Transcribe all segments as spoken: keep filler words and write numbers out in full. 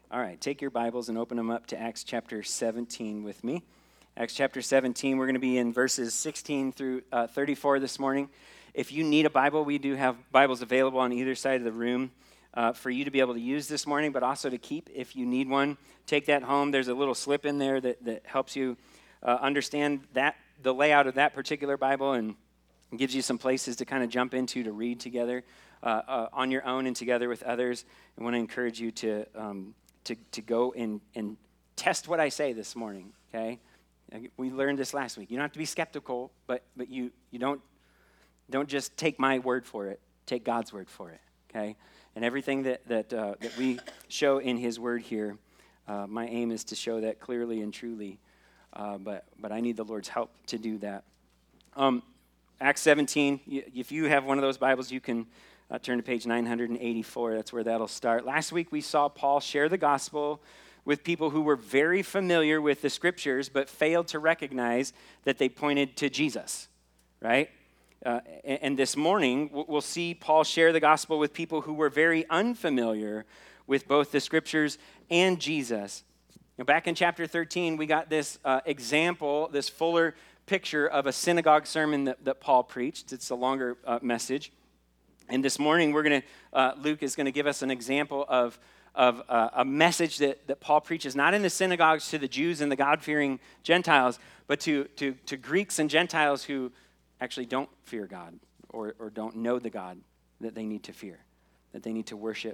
All right, take your Bibles and open them up to Acts chapter seventeen with me. Acts chapter seventeen, we're going to be in verses sixteen through uh, thirty-four this morning. If you need a Bible, we do have Bibles available on either side of the room uh, for you to be able to use this morning, but also to keep if you need one. Take that home. There's a little slip in there that, that helps you uh, understand that the layout of that particular Bible and gives you some places to kind of jump into to read together uh, uh, on your own and together with others. I want to encourage you to um, to to go and, and test what I say this morning, okay? We learned this last week. You don't have to be skeptical, but but you you don't don't just take my word for it. Take God's word for it, okay? And everything that that uh, that we show in His word here, uh, my aim is to show that clearly and truly. Uh, but but I need the Lord's help to do that. Um, Acts seventeen. If you have one of those Bibles, you can uh, turn to page nine eighty-four. That's where that'll start. Last week we saw Paul share the gospel with people who were very familiar with the scriptures, but failed to recognize that they pointed to Jesus, right? Uh, and, and this morning, we'll see Paul share the gospel with people who were very unfamiliar with both the scriptures and Jesus. Now, back in chapter thirteen, we got this uh, example, this fuller picture of a synagogue sermon that, that Paul preached. It's a longer uh, message. And this morning, we're going to, uh, Luke is going to give us an example of of uh, a message that, that Paul preaches, not in the synagogues to the Jews and the God-fearing Gentiles, but to, to, to Greeks and Gentiles who actually don't fear God or, or don't know the God that they need to fear, that they need to worship.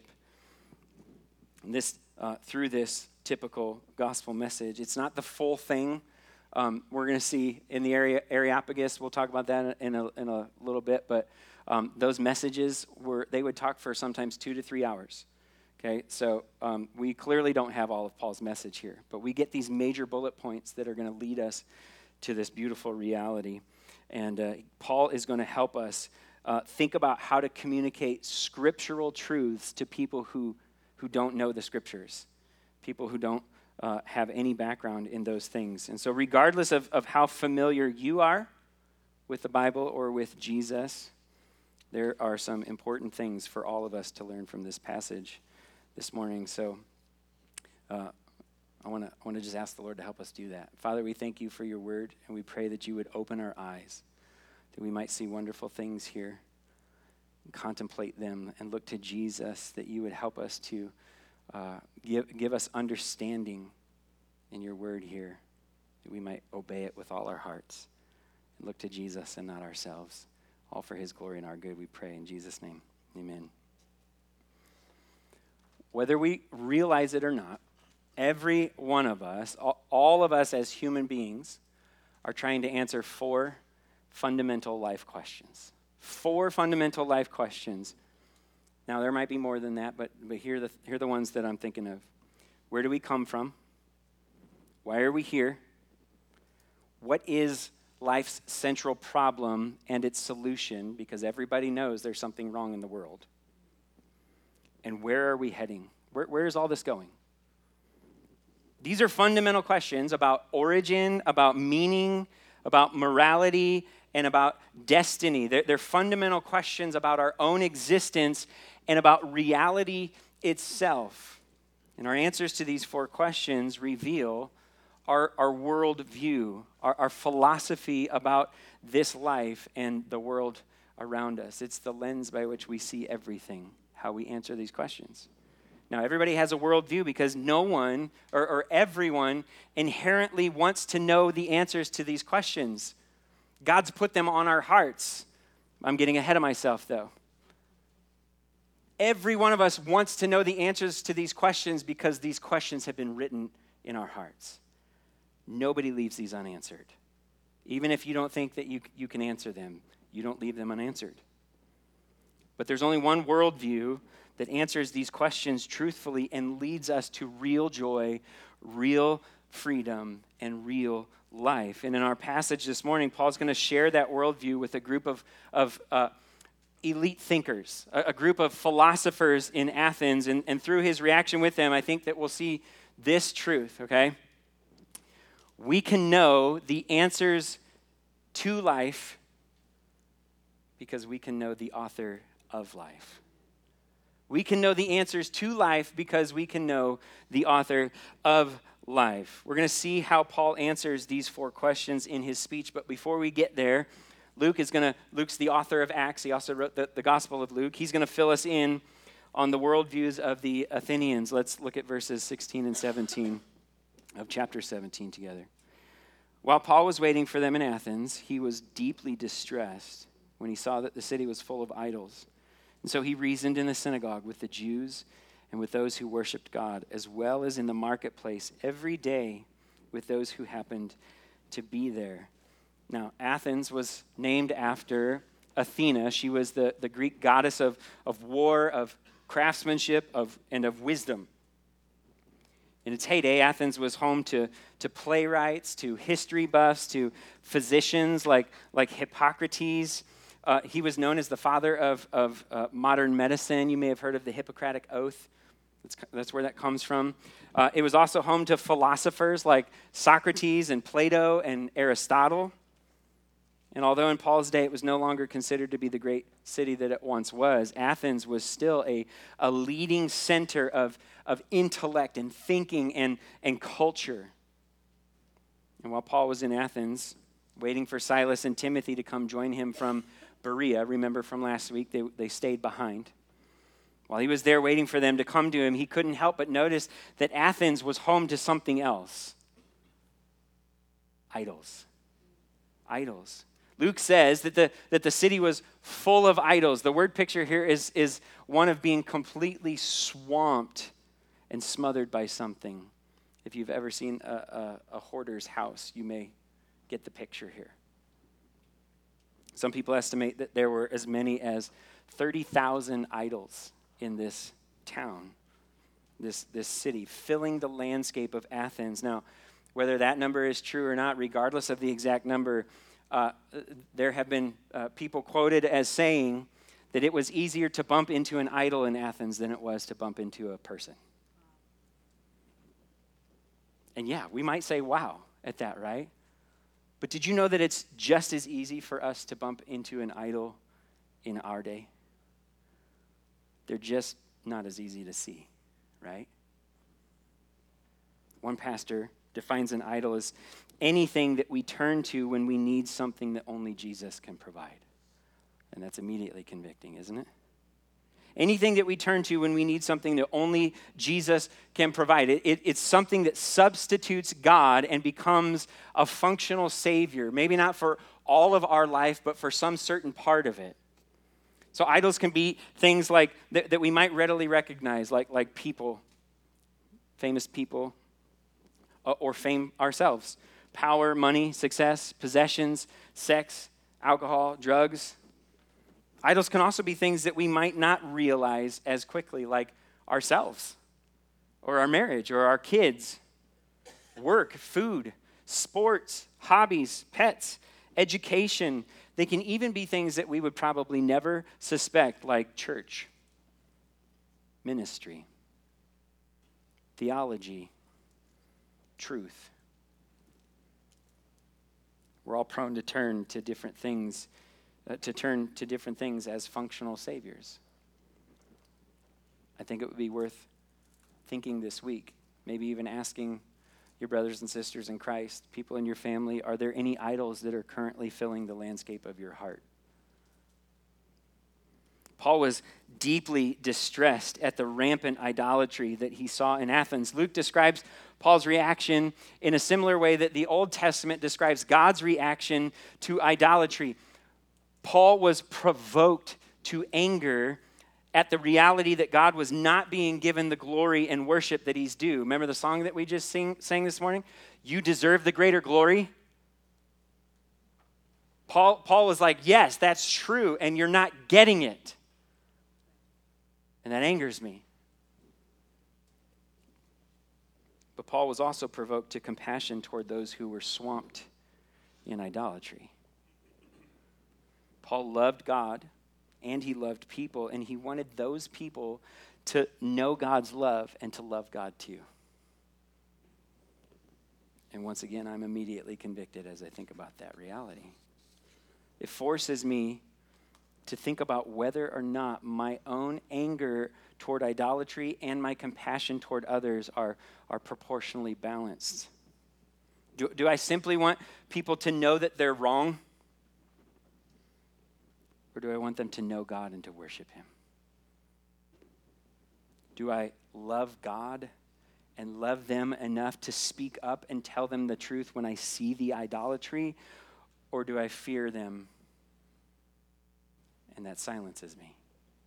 And this, uh, through this typical gospel message, it's not the full thing. Um, we're going to see in the area, Areopagus, we'll talk about that in a, in a little bit, but um, those messages, were they would talk for sometimes two to three hours. Okay, so um, we clearly don't have all of Paul's message here, but we get these major bullet points that are going to lead us to this beautiful reality. And uh, Paul is going to help us uh, think about how to communicate scriptural truths to people who, who don't know the scriptures, people who don't uh, have any background in those things. And so regardless of, of how familiar you are with the Bible or with Jesus, there are some important things for all of us to learn from this passage this morning. So uh, I want to I want to just ask the Lord to help us do that. Father, we thank you for your word, and we pray that you would open our eyes, that we might see wonderful things here, and contemplate them, and look to Jesus, that you would help us to uh, give, give us understanding in your word here, that we might obey it with all our hearts, and look to Jesus and not ourselves. All for his glory and our good, we pray in Jesus' name. Amen. Whether we realize it or not, every one of us, all of us as human beings, are trying to answer four fundamental life questions. Four fundamental life questions. Now, there might be more than that, but, but here, are the, here are the ones that I'm thinking of. Where do we come from? Why are we here? What is life's central problem and its solution? Because everybody knows there's something wrong in the world. And where are we heading? Where, where is all this going? These are fundamental questions about origin, about meaning, about morality, and about destiny. They're, they're fundamental questions about our own existence and about reality itself. And our answers to these four questions reveal our, our worldview, our, our philosophy about this life and the world around us. It's the lens by which we see everything, how we answer these questions. Now, everybody has a worldview because no one or, or everyone inherently wants to know the answers to these questions. God's put them on our hearts. I'm getting ahead of myself, though. Every one of us wants to know the answers to these questions because these questions have been written in our hearts. Nobody leaves these unanswered. Even if you don't think that you, you can answer them, you don't leave them unanswered. But there's only one worldview that answers these questions truthfully and leads us to real joy, real freedom, and real life. And in our passage this morning, Paul's going to share that worldview with a group of, of uh, elite thinkers, a, a group of philosophers in Athens. And, and through his reaction with them, I think that we'll see this truth, okay? We can know the answers to life because we can know the author of life. We can know the answers to life because we can know the author of life. We're going to see how Paul answers these four questions in his speech, but before we get there, Luke is going to, Luke's the author of Acts. He also wrote the, the Gospel of Luke. He's going to fill us in on the worldviews of the Athenians. Let's look at verses sixteen and seventeen of chapter seventeen together. While Paul was waiting for them in Athens, he was deeply distressed when he saw that the city was full of idols. And so he reasoned in the synagogue with the Jews and with those who worshiped God, as well as in the marketplace every day with those who happened to be there. Now, Athens was named after Athena. She was the, the Greek goddess of, of war, of craftsmanship, of and of wisdom. In its heyday, Athens was home to, to playwrights, to history buffs, to physicians like, like Hippocrates. Uh, he was known as the father of, of uh, modern medicine. You may have heard of the Hippocratic Oath. That's, that's where that comes from. Uh, it was also home to philosophers like Socrates and Plato and Aristotle. And although in Paul's day it was no longer considered to be the great city that it once was, Athens was still a, a leading center of, of intellect and thinking and, and culture. And while Paul was in Athens, waiting for Silas and Timothy to come join him from Berea, remember from last week, they, they stayed behind. While he was there waiting for them to come to him, he couldn't help but notice that Athens was home to something else. Idols. Idols. Luke says that the, that the city was full of idols. The word picture here is, is one of being completely swamped and smothered by something. If you've ever seen a, a, a hoarder's house, you may get the picture here. Some people estimate that there were as many as thirty thousand idols in this town, this, this city, filling the landscape of Athens. Now, whether that number is true or not, regardless of the exact number, Uh, there have been uh, people quoted as saying that it was easier to bump into an idol in Athens than it was to bump into a person. And yeah, we might say, wow, at that, right? But did you know that it's just as easy for us to bump into an idol in our day? They're just not as easy to see, right? One pastor defines an idol as anything that we turn to when we need something that only Jesus can provide. And that's immediately convicting, isn't it? Anything that we turn to when we need something that only Jesus can provide. It, it, it's something that substitutes God and becomes a functional savior. Maybe not for all of our life, but for some certain part of it. So idols can be things like that, that we might readily recognize, like, like people, famous people, or fame ourselves. Power, money, success, possessions, sex, alcohol, drugs. Idols can also be things that we might not realize as quickly, like ourselves, or our marriage, or our kids, work, food, sports, hobbies, pets, education. They can even be things that we would probably never suspect, like church, ministry, theology, truth. We're all prone to turn to different things, uh, to turn to different things as functional saviors. I think it would be worth thinking this week, maybe even asking your brothers and sisters in Christ, people in your family, are there any idols that are currently filling the landscape of your heart? Paul was deeply distressed at the rampant idolatry that he saw in Athens. Luke describes Paul's reaction in a similar way that the Old Testament describes God's reaction to idolatry. Paul was provoked to anger at the reality that God was not being given the glory and worship that he's due. Remember the song that we just sing, sang this morning? You deserve the greater glory. Paul, Paul was like, yes, that's true, and you're not getting it. And that angers me. But Paul was also provoked to compassion toward those who were swamped in idolatry. Paul loved God, and he loved people, and he wanted those people to know God's love and to love God too. And once again, I'm immediately convicted as I think about that reality. It forces me to think about whether or not my own anger toward idolatry and my compassion toward others are, are proportionally balanced. Do, do I simply want people to know that they're wrong? Or do I want them to know God and to worship him? Do I love God and love them enough to speak up and tell them the truth when I see the idolatry? Or do I fear them and that silences me?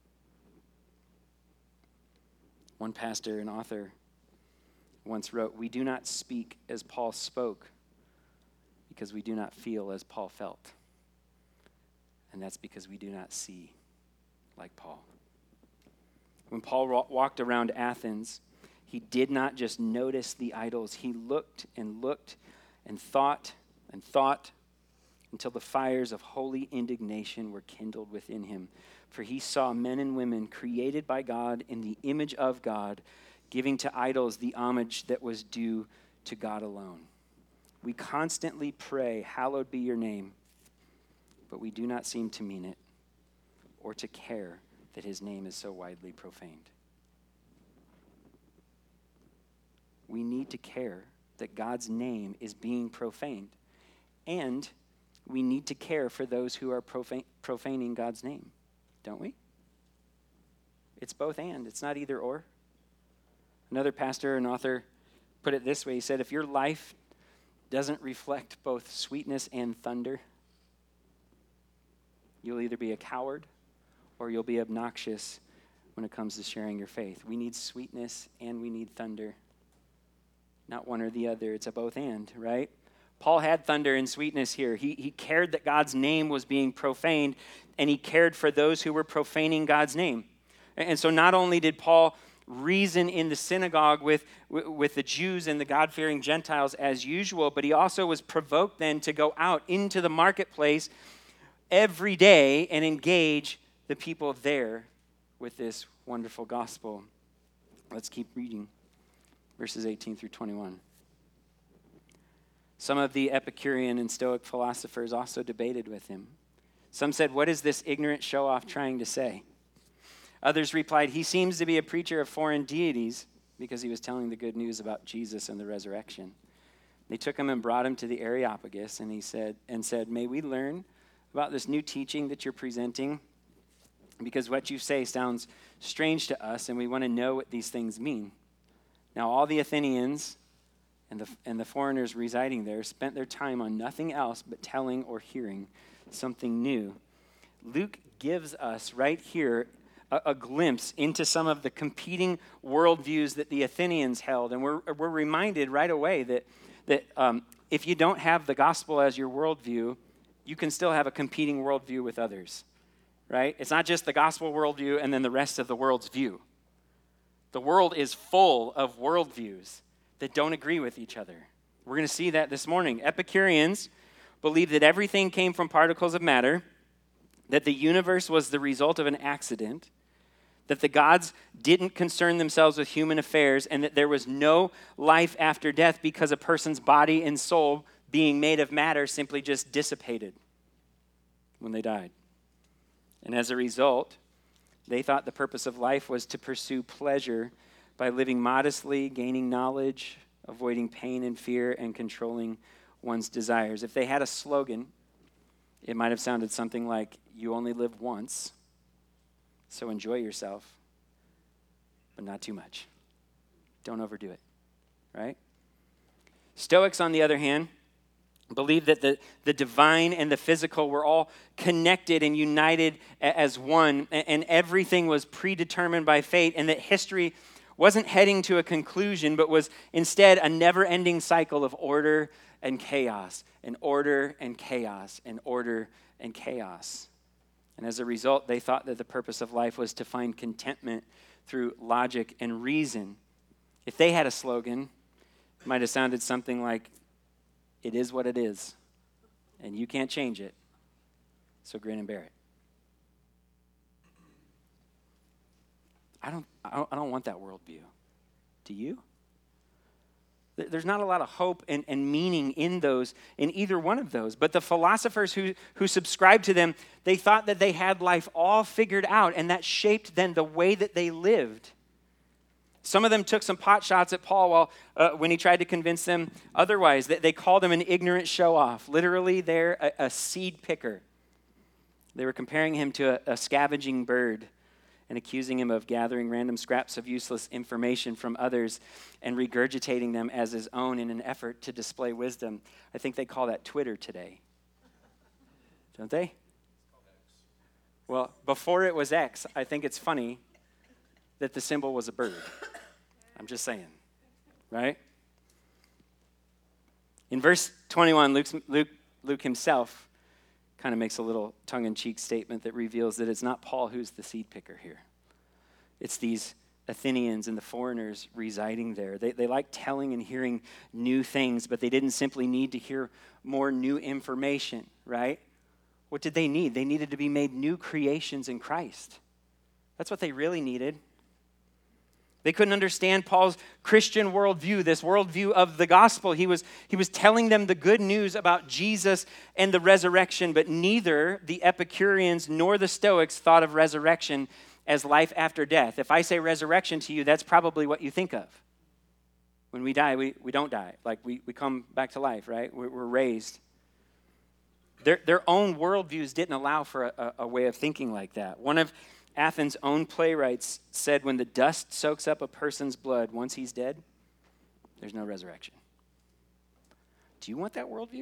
One pastor and author once wrote, "We do not speak as Paul spoke because we do not feel as Paul felt. And that's because we do not see like Paul." When Paul wa- walked around Athens, he did not just notice the idols. He looked and looked and thought and thought until the fires of holy indignation were kindled within him. For he saw men and women created by God in the image of God, giving to idols the homage that was due to God alone. We constantly pray, "Hallowed be your name," but we do not seem to mean it or to care that his name is so widely profaned. We need to care that God's name is being profaned, and we need to care for those who are profan- profaning God's name, don't we? It's both and. It's not either or. Another pastor and author put it this way. He said, if your life doesn't reflect both sweetness and thunder, you'll either be a coward or you'll be obnoxious when it comes to sharing your faith. We need sweetness and we need thunder. Not one or the other. It's a both and, right? Paul had thunder and sweetness here. He, he cared that God's name was being profaned, and he cared for those who were profaning God's name. And so not only did Paul reason in the synagogue with, with the Jews and the God-fearing Gentiles as usual, but he also was provoked then to go out into the marketplace every day and engage the people there with this wonderful gospel. Let's keep reading verses eighteen through twenty-one. Some of the Epicurean and Stoic philosophers also debated with him. Some said, "What is this ignorant show-off trying to say?" Others replied, "He seems to be a preacher of foreign deities," because he was telling the good news about Jesus and the resurrection. They took him and brought him to the Areopagus, and he said, and said, "May we learn about this new teaching that you're presenting? Because what you say sounds strange to us, and we want to know what these things mean." Now all the Athenians and the, and the foreigners residing there spent their time on nothing else but telling or hearing something new. Luke gives us right here a, a glimpse into some of the competing worldviews that the Athenians held. And we're, we're reminded right away that, that um, if you don't have the gospel as your worldview, you can still have a competing worldview with others, right? It's not just the gospel worldview and then the rest of the world's view. The world is full of worldviews that don't agree with each other. We're going to see that this morning. Epicureans believed that everything came from particles of matter, that the universe was the result of an accident, that the gods didn't concern themselves with human affairs, and that there was no life after death because a person's body and soul, being made of matter, simply just dissipated when they died. And as a result, they thought the purpose of life was to pursue pleasure by living modestly, gaining knowledge, avoiding pain and fear, and controlling one's desires. If they had a slogan, it might have sounded something like, "You only live once, so enjoy yourself, but not too much. Don't overdo it," right? Stoics, on the other hand, believed that the, the divine and the physical were all connected and united as one, and everything was predetermined by fate, and that history wasn't heading to a conclusion, but was instead a never-ending cycle of order and chaos, and order and chaos, and order and chaos. And as a result, they thought that the purpose of life was to find contentment through logic and reason. If they had a slogan, it might have sounded something like, "It is what it is, and you can't change it, so grin and bear it." I don't, I don't, I don't want that worldview. Do you? There's not a lot of hope and, and meaning in those, in either one of those. But the philosophers who, who subscribed to them, they thought that they had life all figured out, and that shaped then the way that they lived. Some of them took some pot shots at Paul while, uh, when he tried to convince them otherwise. They, they called him an ignorant show-off. Literally, they're a, a seed picker. They were comparing him to a, a scavenging bird and accusing him of gathering random scraps of useless information from others and regurgitating them as his own in an effort to display wisdom. I think they call that Twitter today. Don't they? Well, before it was X, I think it's funny that the symbol was a bird. I'm just saying, right? In verse twenty-one, Luke's, Luke, Luke himself kind of makes a little tongue-in-cheek statement that reveals that it's not Paul who's the seed picker here. It's these Athenians and the foreigners residing there. They, they like telling and hearing new things, but they didn't simply need to hear more new information, right? What did they need? They needed to be made new creations in Christ. That's what they really needed. They couldn't understand Paul's Christian worldview, this worldview of the gospel. He was, he was telling them the good news about Jesus and the resurrection, but neither the Epicureans nor the Stoics thought of resurrection as life after death. If I say resurrection to you, that's probably what you think of. When we die, we, we don't die. Like we, we come back to life, right? We're, we're raised. Their, their own worldviews didn't allow for a, a way of thinking like that. One of Athens' own playwrights said, when the dust soaks up a person's blood, once he's dead, there's no resurrection. Do you want that worldview?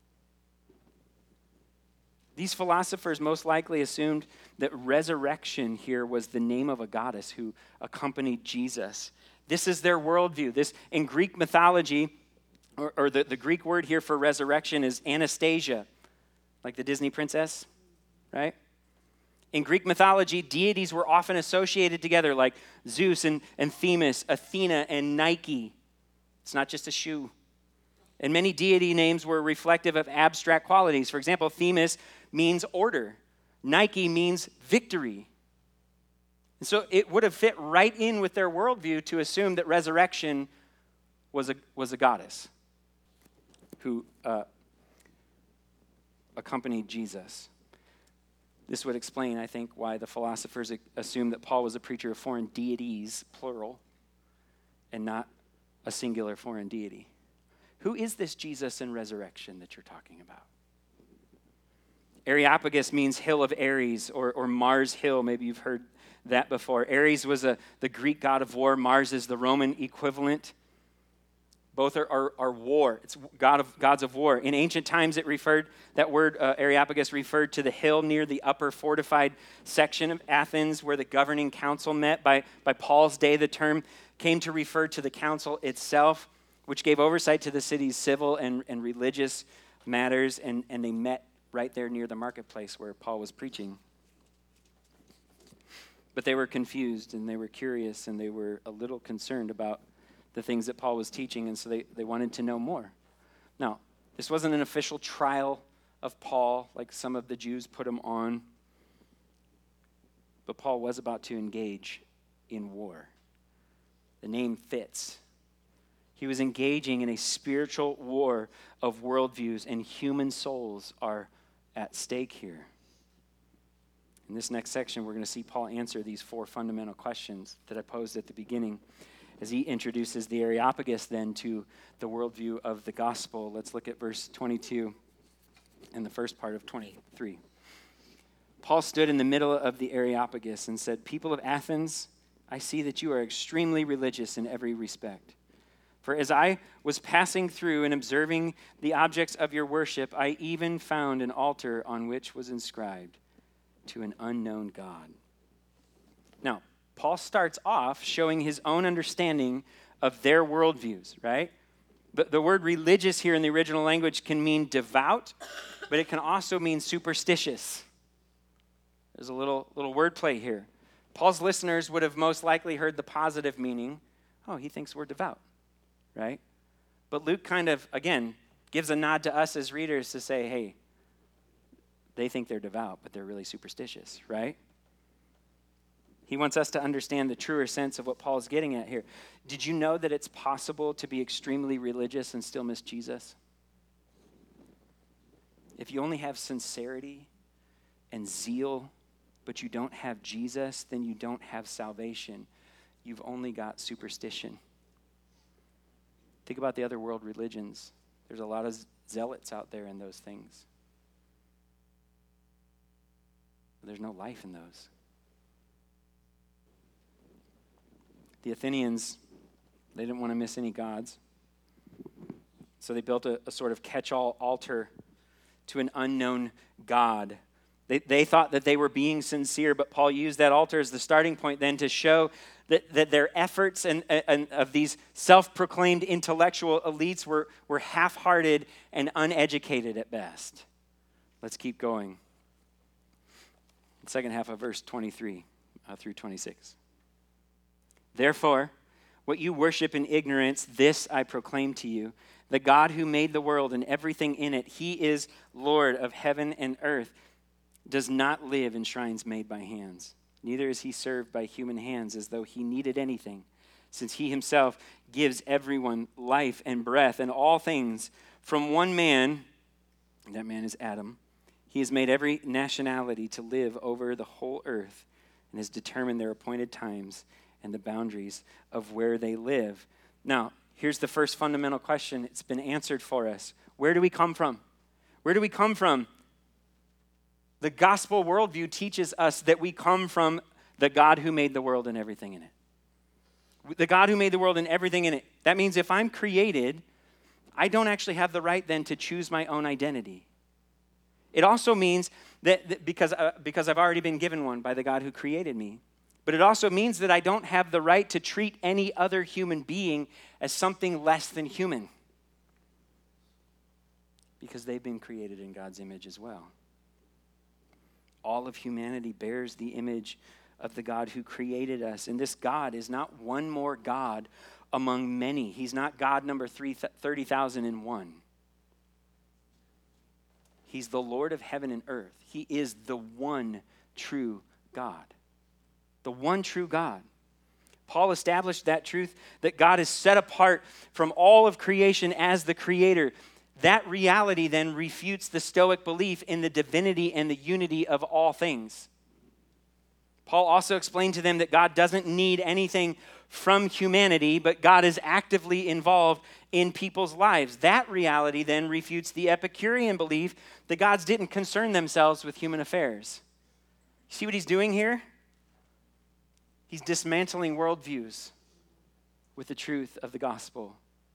These philosophers most likely assumed that resurrection here was the name of a goddess who accompanied Jesus. This is their worldview. This, in Greek mythology, or, or the, the Greek word here for resurrection is Anastasia, like the Disney princess, right? In Greek mythology, deities were often associated together, like Zeus and, and Themis, Athena and Nike. It's not just a shoe. And many deity names were reflective of abstract qualities. For example, Themis means order. Nike means victory. And so it would have fit right in with their worldview to assume that resurrection was a, was a goddess who uh, accompanied Jesus. This would explain, I think, why the philosophers assumed that Paul was a preacher of foreign deities, plural, and not a singular foreign deity. Who is this Jesus and resurrection that you're talking about? Areopagus means hill of Ares, or, or Mars Hill. Maybe you've heard that before. Ares was a, the Greek god of war. Mars is the Roman equivalent. Both are, are, are war. It's god of gods of war. In ancient times, it referred, that word uh, Areopagus referred to the hill near the upper fortified section of Athens where the governing council met. By, by Paul's day, the term came to refer to the council itself, which gave oversight to the city's civil and, and religious matters, and, and they met right there near the marketplace where Paul was preaching. But they were confused, and they were curious, and they were a little concerned about the things that Paul was teaching, and so they, they wanted to know more. Now, this wasn't an official trial of Paul, like some of the Jews put him on, but Paul was about to engage in war. The name fits. He was engaging in a spiritual war of worldviews, and human souls are at stake here. In this next section, we're going to see Paul answer these four fundamental questions that I posed at the beginning as he introduces the Areopagus then to the worldview of the gospel. Let's look at verse twenty-two and the first part of twenty-three. Paul stood in the middle of the Areopagus and said, "People of Athens, I see that you are extremely religious in every respect. For as I was passing through and observing the objects of your worship, I even found an altar on which was inscribed, 'To an unknown God.'" Now, Paul starts off showing his own understanding of their worldviews, right? The, the word religious here in the original language can mean devout, but it can also mean superstitious. There's a little, little wordplay here. Paul's listeners would have most likely heard the positive meaning. Oh, he thinks we're devout, right? But Luke kind of, again, gives a nod to us as readers to say, hey, they think they're devout, but they're really superstitious, right? He wants us to understand the truer sense of what Paul's getting at here. Did you know that it's possible to be extremely religious and still miss Jesus? If you only have sincerity and zeal, but you don't have Jesus, then you don't have salvation. You've only got superstition. Think about the other world religions. There's a lot of zealots out there in those things. There's no life in those. The Athenians, they didn't want to miss any gods. So they built a, a sort of catch-all altar to an unknown God. They, they thought that they were being sincere, but Paul used that altar as the starting point then to show that, that their efforts and, and of these self-proclaimed intellectual elites were, were half-hearted and uneducated at best. Let's keep going. The second half of verse twenty-three uh, through twenty-six. Therefore, what you worship in ignorance, this I proclaim to you. The God who made the world and everything in it, he is Lord of heaven and earth, does not live in shrines made by hands. Neither is he served by human hands as though he needed anything, since he himself gives everyone life and breath and all things. From one man, and that man is Adam, he has made every nationality to live over the whole earth and has determined their appointed times and the boundaries of where they live. Now, here's the first fundamental question. It's been answered for us. Where do we come from? Where do we come from? The gospel worldview teaches us that we come from the God who made the world and everything in it. The God who made the world and everything in it. That means if I'm created, I don't actually have the right then to choose my own identity. It also means that, that because, uh, because I've already been given one by the God who created me. But it also means that I don't have the right to treat any other human being as something less than human, because they've been created in God's image as well. All of humanity bears the image of the God who created us. And this God is not one more God among many. He's not God number thirty thousand one. He's the Lord of heaven and earth. He is the one true God. The one true God. Paul established that truth, that God is set apart from all of creation as the creator. That reality then refutes the Stoic belief in the divinity and the unity of all things. Paul also explained to them that God doesn't need anything from humanity, but God is actively involved in people's lives. That reality then refutes the Epicurean belief that gods didn't concern themselves with human affairs. See what he's doing here? He's dismantling worldviews with the truth of the gospel.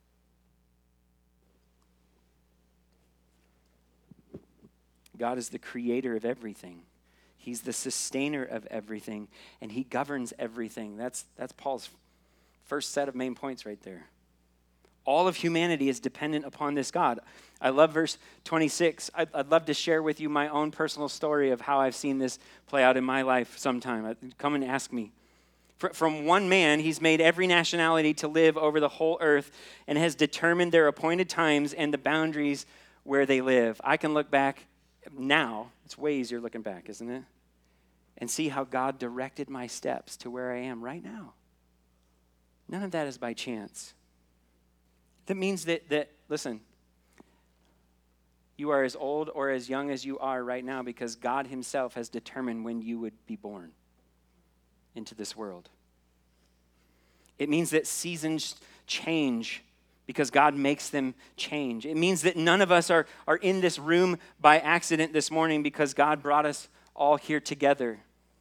God is the creator of everything. He's the sustainer of everything, and he governs everything. That's, that's Paul's first set of main points right there. All of humanity is dependent upon this God. I love verse twenty-six. I'd, I'd love to share with you my own personal story of how I've seen this play out in my life sometime. Come and ask me. From one man, he's made every nationality to live over the whole earth and has determined their appointed times and the boundaries where they live. I can look back now. It's way easier looking back, isn't it? And see how God directed my steps to where I am right now. None of that is by chance. That means that, that listen, you are as old or as young as you are right now because God himself has determined when you would be born into this world. It means that seasons change because God makes them change. It means that none of us are, are in this room by accident this morning because God brought us all here together.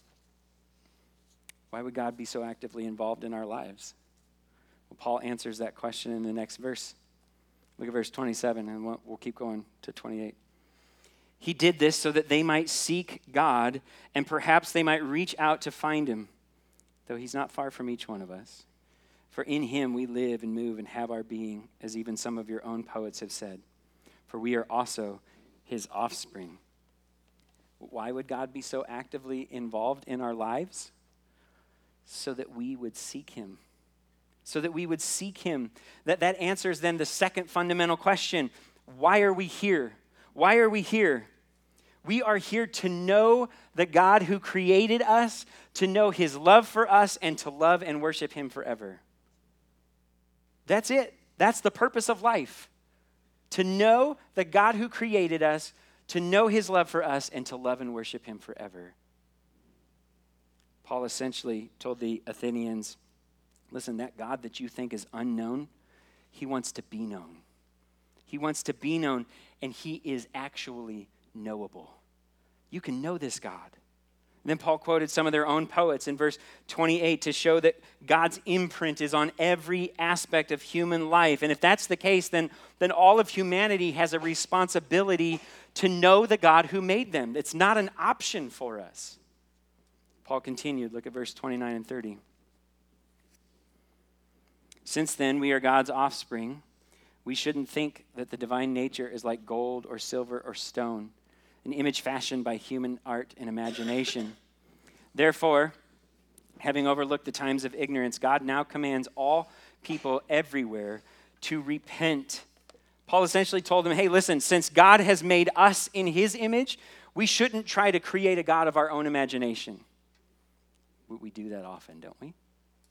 Why would God be so actively involved in our lives? Well, Paul answers that question in the next verse. Look at verse twenty-seven, and we'll, we'll keep going to twenty-eight. He did this so that they might seek God, and perhaps they might reach out to find him, though he's not far from each one of us. For in him we live and move and have our being, as even some of your own poets have said. For we are also his offspring. Why would God be so actively involved in our lives? So that we would seek him. So that we would seek him. That, that answers then the second fundamental question. Why are we here? Why are we here? We are here to know the God who created us, to know his love for us, and to love and worship him forever. That's it. That's the purpose of life. To know the God who created us, to know his love for us, and to love and worship him forever. Paul essentially told the Athenians, listen, that God that you think is unknown, he wants to be known. He wants to be known, and he is actually knowable. You can know this God. And then Paul quoted some of their own poets in verse twenty-eight to show that God's imprint is on every aspect of human life. And if that's the case, then, then all of humanity has a responsibility to know the God who made them. It's not an option for us. Paul continued, look at verse twenty-nine and thirty. Since then we are God's offspring, we shouldn't think that the divine nature is like gold or silver or stone, an image fashioned by human art and imagination. Therefore, having overlooked the times of ignorance, God now commands all people everywhere to repent. Paul essentially told them, hey, listen, since God has made us in his image, we shouldn't try to create a God of our own imagination. We do that often, don't we?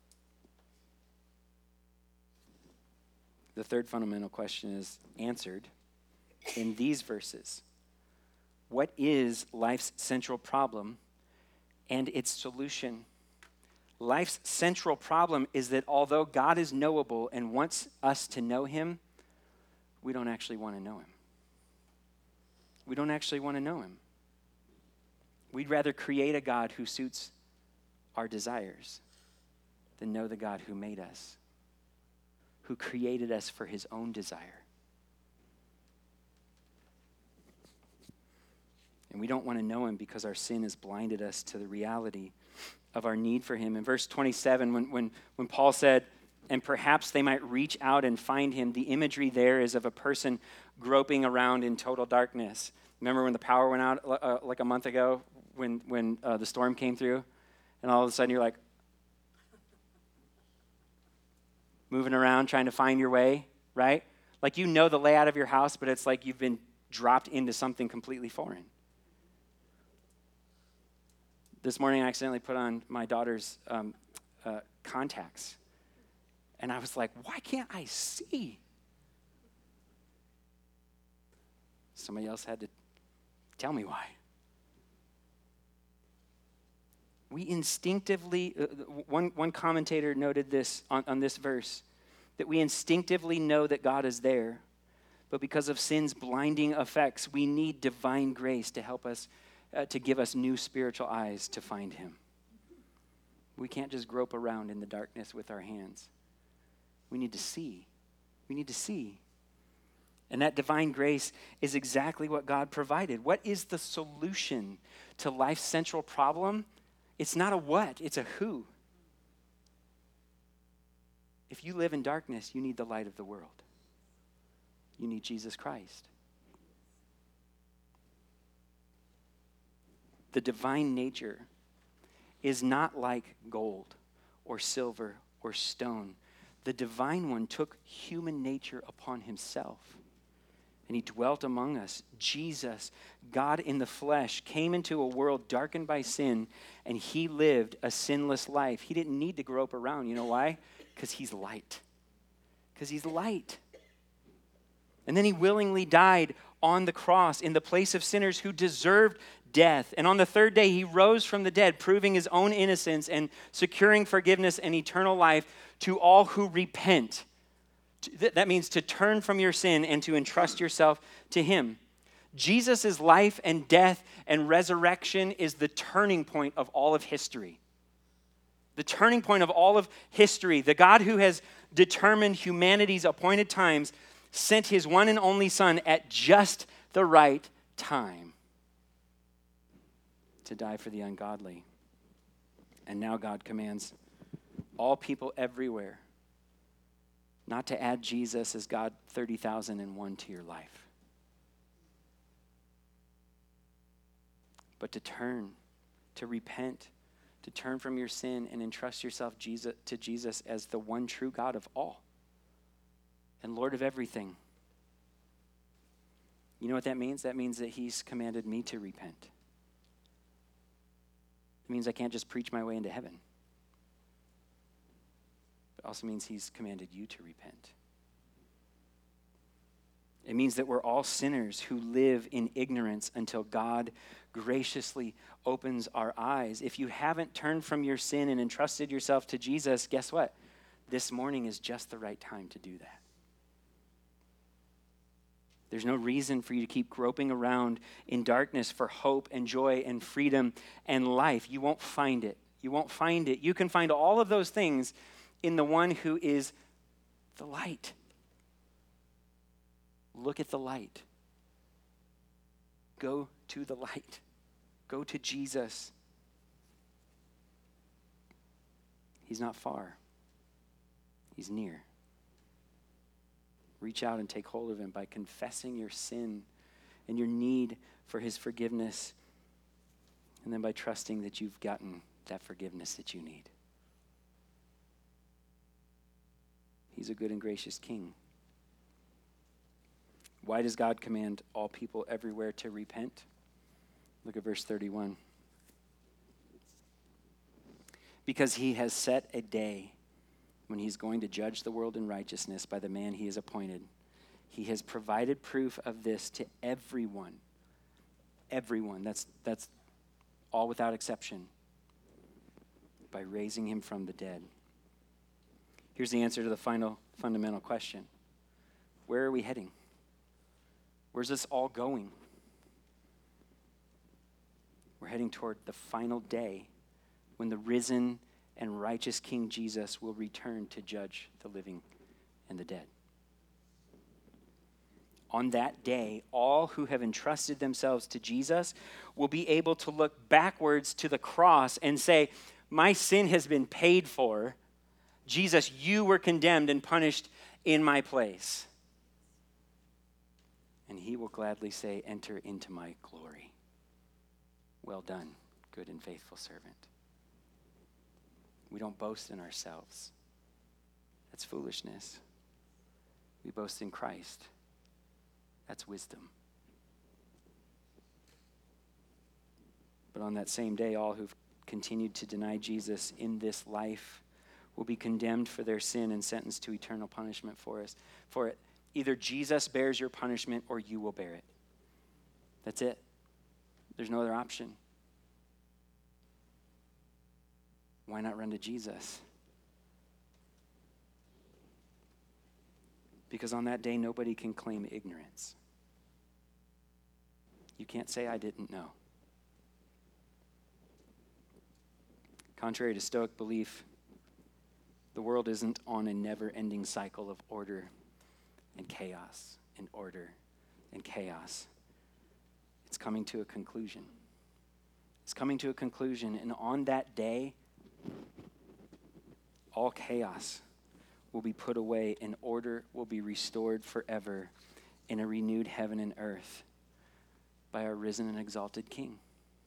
The third fundamental question is answered in these verses. What is life's central problem and its solution? Life's central problem is that although God is knowable and wants us to know him, we don't actually want to know him. We don't actually want to know him. We'd rather create a God who suits our desires than know the God who made us, who created us for his own desire. And we don't want to know him because our sin has blinded us to the reality of our need for him. In verse twenty-seven, when, when, when Paul said, and perhaps they might reach out and find him, the imagery there is of a person groping around in total darkness. Remember when the power went out uh, like a month ago when, when uh, the storm came through? And all of a sudden you're like, moving around trying to find your way, right? Like you know the layout of your house, but it's like you've been dropped into something completely foreign. This morning I accidentally put on my daughter's um, uh, contacts. And I was like, why can't I see? Somebody else had to tell me why. We instinctively, uh, one, one commentator noted this on, on this verse, that we instinctively know that God is there, but because of sin's blinding effects, we need divine grace to help us, uh, to give us new spiritual eyes to find him. We can't just grope around in the darkness with our hands. We need to see. We need to see. And that divine grace is exactly what God provided. What is the solution to life's central problem? It's not a what, it's a who. If you live in darkness, you need the light of the world. You need Jesus Christ. The divine nature is not like gold or silver or stone. The divine one took human nature upon himself. And he dwelt among us. Jesus, God in the flesh, came into a world darkened by sin, and he lived a sinless life. He didn't need to grope around. You know why? Because he's light. Because he's light. And then he willingly died on the cross in the place of sinners who deserved death. And on the third day, he rose from the dead, proving his own innocence and securing forgiveness and eternal life to all who repent. That means to turn from your sin and to entrust yourself to him. Jesus' life and death and resurrection is the turning point of all of history. The turning point of all of history. The God who has determined humanity's appointed times sent his one and only Son at just the right time to die for the ungodly. And now God commands all people everywhere not to add Jesus as God thirty thousand and one to your life, but to turn, to repent, to turn from your sin and entrust yourself Jesus, to Jesus as the one true God of all and Lord of everything. You know what that means? That means that he's commanded me to repent. It means I can't just preach my way into heaven. It also means he's commanded you to repent. It means that we're all sinners who live in ignorance until God graciously opens our eyes. If you haven't turned from your sin and entrusted yourself to Jesus, guess what? This morning is just the right time to do that. There's no reason for you to keep groping around in darkness for hope and joy and freedom and life. You won't find it. You won't find it. You can find all of those things in the one who is the light. Look at the light. Go to the light. Go to Jesus. He's not far. He's near. Reach out and take hold of him by confessing your sin and your need for his forgiveness, and then by trusting that you've gotten that forgiveness that you need. He's a good and gracious King. Why does God command all people everywhere to repent? Look at verse thirty-one. Because he has set a day when he's going to judge the world in righteousness by the man he has appointed. He has provided proof of this to everyone. Everyone. That's, that's all without exception. By raising him from the dead. Here's the answer to the final fundamental question. Where are we heading? Where's this all going? We're heading toward the final day when the risen and righteous King Jesus will return to judge the living and the dead. On that day, all who have entrusted themselves to Jesus will be able to look backwards to the cross and say, my sin has been paid for. Jesus, you were condemned and punished in my place. And he will gladly say, enter into my glory. Well done, good and faithful servant. We don't boast in ourselves. That's foolishness. We boast in Christ. That's wisdom. But on that same day, all who've continued to deny Jesus in this life will be condemned for their sin and sentenced to eternal punishment for us. For it, either Jesus bears your punishment or you will bear it. That's it. There's no other option. Why not run to Jesus? Because on that day, nobody can claim ignorance. You can't say, I didn't know. Contrary to Stoic belief, the world isn't on a never-ending cycle of order and chaos and order and chaos. It's coming to a conclusion. It's coming to a conclusion, and on that day, all chaos will be put away and order will be restored forever in a renewed heaven and earth by our risen and exalted King.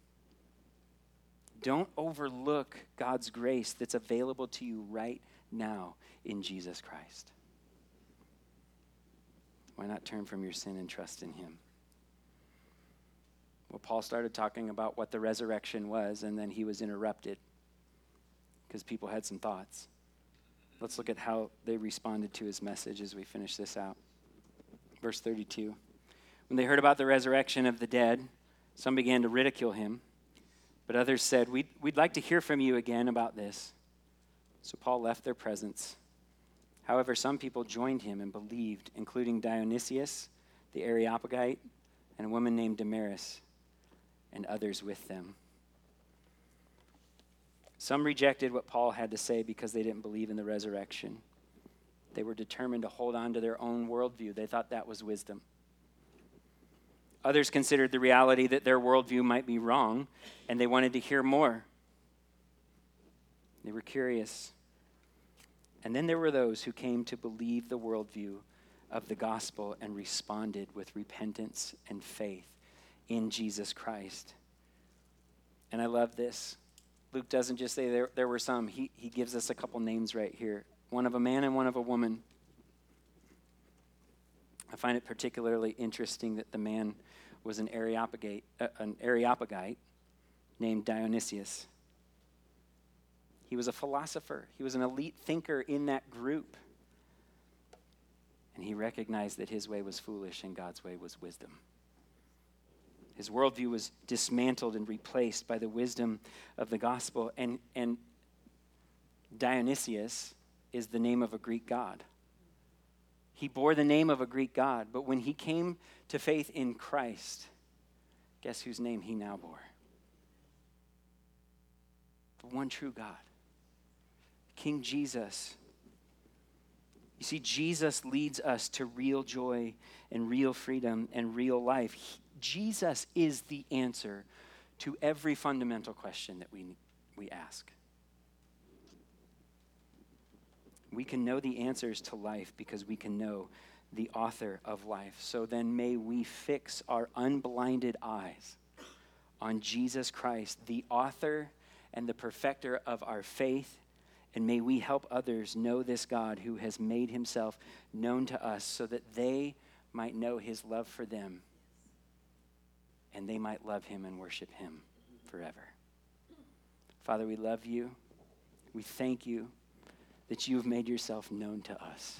Don't overlook God's grace that's available to you right now in Jesus Christ. Why not turn from your sin and trust in him? Well, Paul started talking about what the resurrection was, and then he was interrupted because people had some thoughts. Let's look at how they responded to his message as we finish this out. Verse thirty-two. When they heard about the resurrection of the dead, some began to ridicule him, but others said, we'd, we'd like to hear from you again about this. So Paul left their presence. However, some people joined him and believed, including Dionysius, the Areopagite, and a woman named Damaris, and others with them. Some rejected what Paul had to say because they didn't believe in the resurrection. They were determined to hold on to their own worldview. They thought that was wisdom. Others considered the reality that their worldview might be wrong, and they wanted to hear more. They were curious. And then there were those who came to believe the worldview of the gospel and responded with repentance and faith in Jesus Christ. And I love this. Luke doesn't just say there, there were some. He, he gives us a couple names right here. One of a man and one of a woman. find it particularly interesting that the man was an Areopagite, uh, an Areopagite named Dionysius. He was a philosopher. He was an elite thinker in that group. And he recognized that his way was foolish and God's way was wisdom. His worldview was dismantled and replaced by the wisdom of the gospel. And, and Dionysius is the name of a Greek god. He bore the name of a Greek god, but when he came to faith in Christ, guess whose name he now bore? The one true God, King Jesus. You see, Jesus leads us to real joy and real freedom and real life. He, Jesus is the answer to every fundamental question that we, we ask. We can know the answers to life because we can know the author of life. So then may we fix our unblinded eyes on Jesus Christ, the author and the perfecter of our faith, and may we help others know this God who has made himself known to us so that they might know his love for them and they might love him and worship him forever. Father, we love you. We thank you that you have made yourself known to us.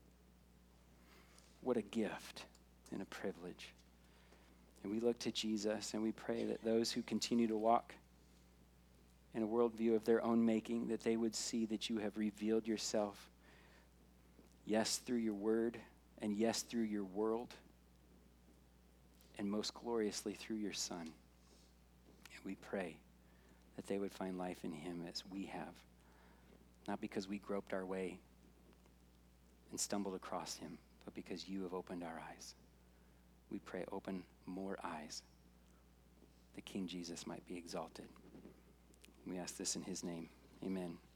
What a gift and a privilege. And we look to Jesus and we pray that those who continue to walk in a worldview of their own making, that they would see that you have revealed yourself, yes, through your word, and yes, through your world, and most gloriously through your Son. And we pray that they would find life in him as we have, not because we groped our way and stumbled across him, but because you have opened our eyes. We pray, open more eyes, that King Jesus might be exalted. We ask this in his name. Amen.